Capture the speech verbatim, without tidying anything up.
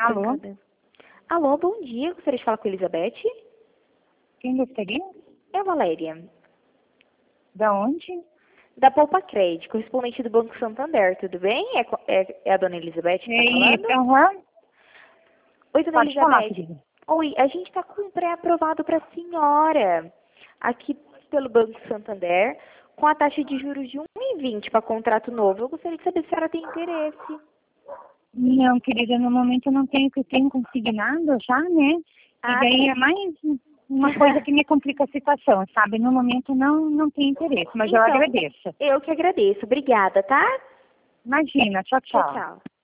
Alô? bancada. Alô, bom dia. Gostaria de falar com a Elizabeth? Quem gostaria? É a Valéria, Da onde? da Poupa Crédito, correspondente do Banco Santander, tudo bem? É, co- é- é a dona Elizabeth que É está isso, falando? aham. Oi, dona Pode falar, Elizabeth. querida. Oi, a gente está com um pré-aprovado para a senhora, aqui pelo Banco Santander, com a taxa de juros de um vírgula vinte para contrato novo. Eu gostaria de saber se a senhora tem interesse. Não, querida, no momento eu não tenho, que eu tenho consignado já, né? E Ah, daí tá. é mais uma coisa que me complica a situação, sabe? No momento não, não tenho interesse, mas eu Então, agradeço. eu que agradeço. Obrigada, tá? Imagina, tchau, Tchau, tchau. tchau.